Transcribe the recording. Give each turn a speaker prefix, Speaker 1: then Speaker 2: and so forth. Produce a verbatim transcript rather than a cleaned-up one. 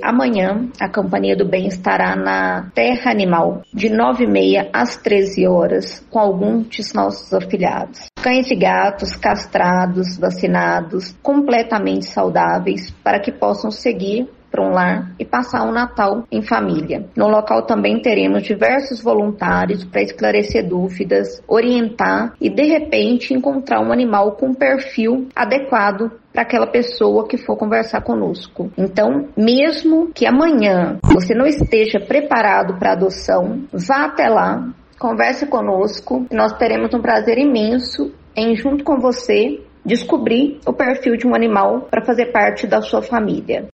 Speaker 1: Amanhã, a Companhia do Bem estará na Terra Animal, de nove e meia às treze horas, com alguns de nossos afiliados. Cães e gatos castrados, vacinados, completamente saudáveis, para que possam seguir para um lar e passar um Natal em família. No local também teremos diversos voluntários para esclarecer dúvidas, orientar e, de repente, encontrar um animal com perfil adequado para aquela pessoa que for conversar conosco. Então, mesmo que amanhã você não esteja preparado para adoção, vá até lá, converse conosco e nós teremos um prazer imenso em, junto com você, descobrir o perfil de um animal para fazer parte da sua família.